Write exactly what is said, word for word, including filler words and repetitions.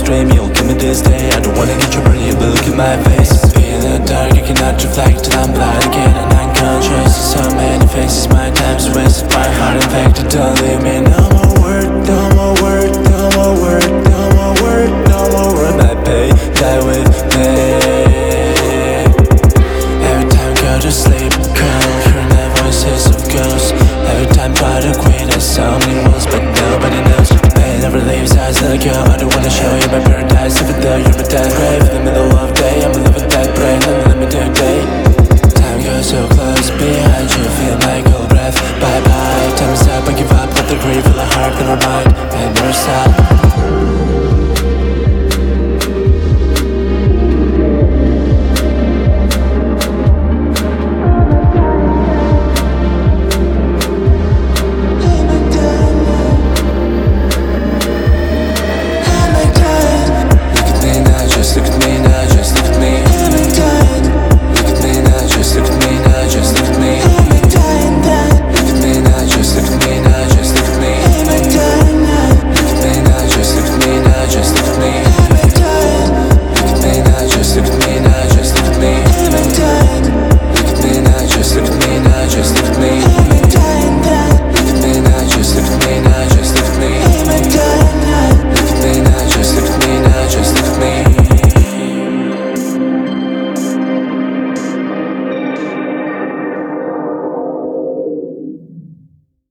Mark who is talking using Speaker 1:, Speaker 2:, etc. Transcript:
Speaker 1: dream, you'll give me this day. I don't wanna get your burn, but look at my face. In the dark, I cannot reflect, and I'm blind again and unconscious. So many faces, my time's wasted, my heart infected. Don't leave me, no more word, no more word, no more word, no more word, no more word. My pay, die with me. Every time go to sleep, cold, hearing the voices of ghosts. Every time try to quit, I saw me once, but nobody knows. Pain never leaves, I still go. I don't wanna show you my paradise, even though you're my dead grave. In the middle of day, I'm living that brain, and let me do day. Time goes so close, behind you, feel my cold breath. Bye bye, time is up, I give up, let the grief fill the heart, never mind, and never stop.